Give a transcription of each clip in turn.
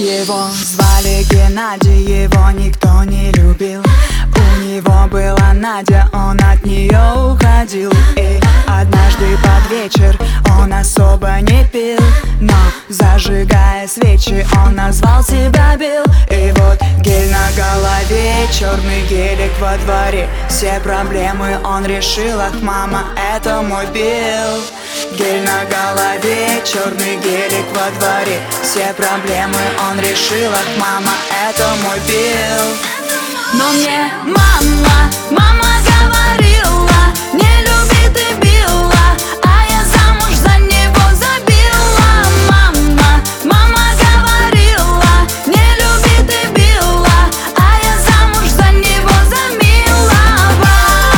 Его звали Геннадий, его никто не любил. У него была Надя, он от нее уходил. И однажды под вечер он особо не пил, но зажигая свечи он назвал себя Билл. И вот гель на голове, черный гелик во дворе, все проблемы он решил, ах, мама, это мой Билл. Гель на голове, черный гелик во дворе, все проблемы он решил, ах, мама, это мой Билл. Но мне мама говорила: не люби ты Билла, а я замуж за него забила. Мама говорила: не люби ты Билла, а я замуж за него замилова.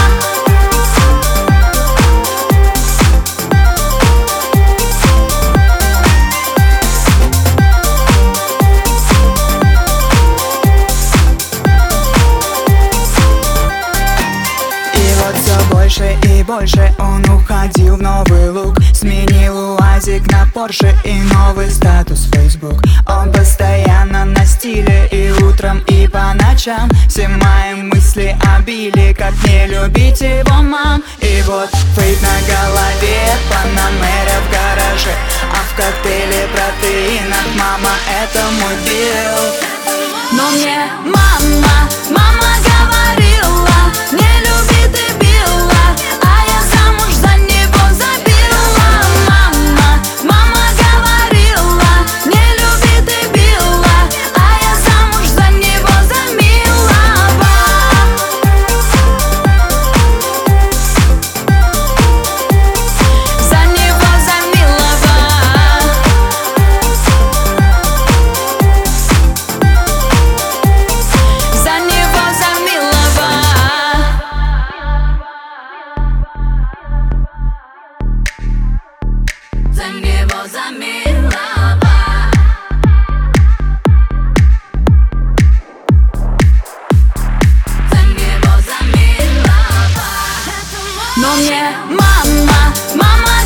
Больше и больше он уходил в новый лук, сменил УАЗик на Порше и новый статус в Facebook. Он постоянно на стиле и утром, и по ночам. Все мои мысли обили, как не любить его, мам. И вот фейк на голове, Панамера в гараже, а в коктейле протеинах, мама, это мой Билл. Но мне мама говорила: не люби ты Билла, а я замуж за него забила. Мама говорила: не люби ты Билла, а я замуж за него замилова. За него замилова. За него замилова. За него замилова. За него замилова. Но мне мама